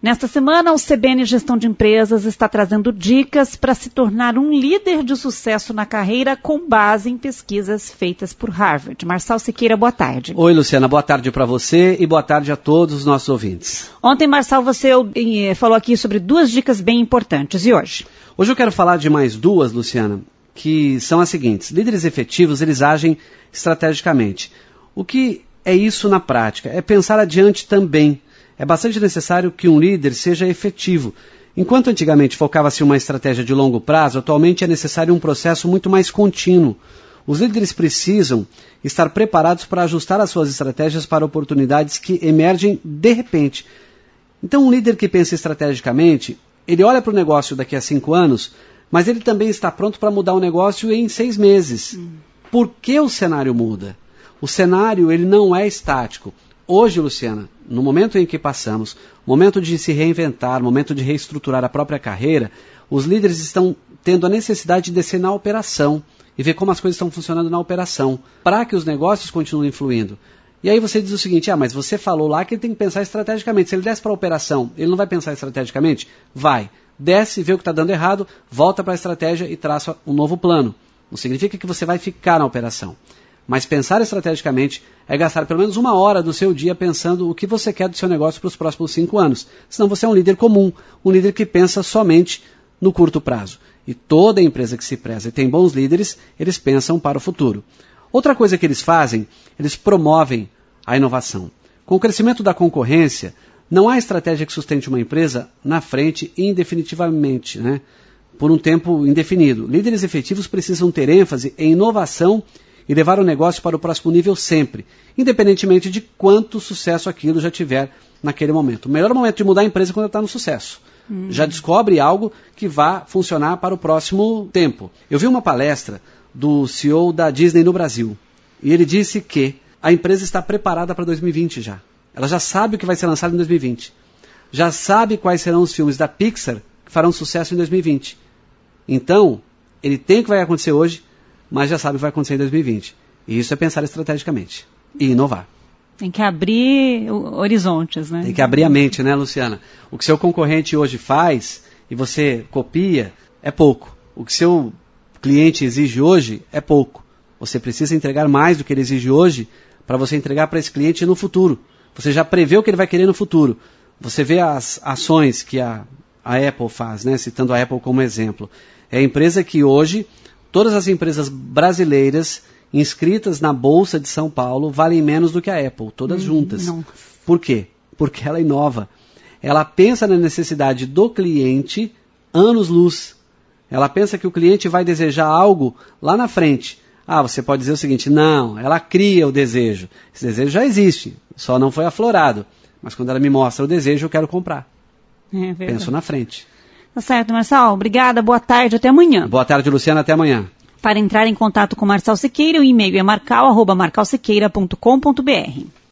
Nesta semana, o CBN Gestão de Empresas está trazendo dicas para se tornar um líder de sucesso na carreira com base em pesquisas feitas por Harvard. Marçal Siqueira, boa tarde. Oi, Luciana, boa tarde para você e boa tarde a todos os nossos ouvintes. Ontem, Marçal, você falou aqui sobre 2 dicas bem importantes. E hoje? Hoje eu quero falar de mais 2, Luciana, que são as seguintes. Líderes efetivos, eles agem estrategicamente. O que é isso na prática? É pensar adiante também. É bastante necessário que um líder seja efetivo. Enquanto antigamente focava-se em uma estratégia de longo prazo, atualmente é necessário um processo muito mais contínuo. Os líderes precisam estar preparados para ajustar as suas estratégias para oportunidades que emergem de repente. Então, um líder que pensa estrategicamente, ele olha para o negócio daqui a 5 anos, mas ele também está pronto para mudar o negócio em 6 meses. Por que o cenário muda? O cenário ele não é estático. Hoje, Luciana, no momento em que passamos, momento de se reinventar, momento de reestruturar a própria carreira, os líderes estão tendo a necessidade de descer na operação e ver como as coisas estão funcionando na operação, para que os negócios continuem fluindo. E aí você diz o seguinte, mas você falou lá que ele tem que pensar estrategicamente. Se ele desce para a operação, ele não vai pensar estrategicamente? Vai. Desce, vê o que está dando errado, volta para a estratégia e traça um novo plano. Não significa que você vai ficar na operação. Mas pensar estrategicamente é gastar pelo menos 1 hora do seu dia pensando o que você quer do seu negócio para os próximos 5 anos. Senão você é um líder comum, um líder que pensa somente no curto prazo. E toda empresa que se preza e tem bons líderes, eles pensam para o futuro. Outra coisa que eles fazem, eles promovem a inovação. Com o crescimento da concorrência, não há estratégia que sustente uma empresa na frente indefinitivamente, por um tempo indefinido. Líderes efetivos precisam ter ênfase em inovação e levar o negócio para o próximo nível sempre, independentemente de quanto sucesso aquilo já tiver naquele momento. O melhor momento de mudar a empresa é quando ela está no sucesso. Já descobre algo que vá funcionar para o próximo tempo. Eu vi uma palestra do CEO da Disney no Brasil, e ele disse que a empresa está preparada para 2020 já. Ela já sabe o que vai ser lançado em 2020. Já sabe quais serão os filmes da Pixar que farão sucesso em 2020. Então, ele tem o que vai acontecer hoje, mas já sabe o que vai acontecer em 2020. E isso é pensar estrategicamente e inovar. Tem que abrir horizontes, né? Tem que abrir a mente, né, Luciana? O que seu concorrente hoje faz e você copia é pouco. O que seu cliente exige hoje é pouco. Você precisa entregar mais do que ele exige hoje para você entregar para esse cliente no futuro. Você já prevê o que ele vai querer no futuro. Você vê as ações que a Apple faz, citando a Apple como exemplo. É a empresa que hoje, todas as empresas brasileiras inscritas na Bolsa de São Paulo valem menos do que a Apple, todas juntas. Não. Por quê? Porque ela inova. Ela pensa na necessidade do cliente anos-luz. Ela pensa que o cliente vai desejar algo lá na frente. Você pode dizer o seguinte, não, ela cria o desejo. Esse desejo já existe, só não foi aflorado. Mas quando ela me mostra o desejo, eu quero comprar. Penso na frente. Tá certo, Marçal. Obrigada, boa tarde, até amanhã. Boa tarde, Luciana, até amanhã. Para entrar em contato com Marçal Siqueira, o e-mail é marcal@marcalsiqueira.com.br.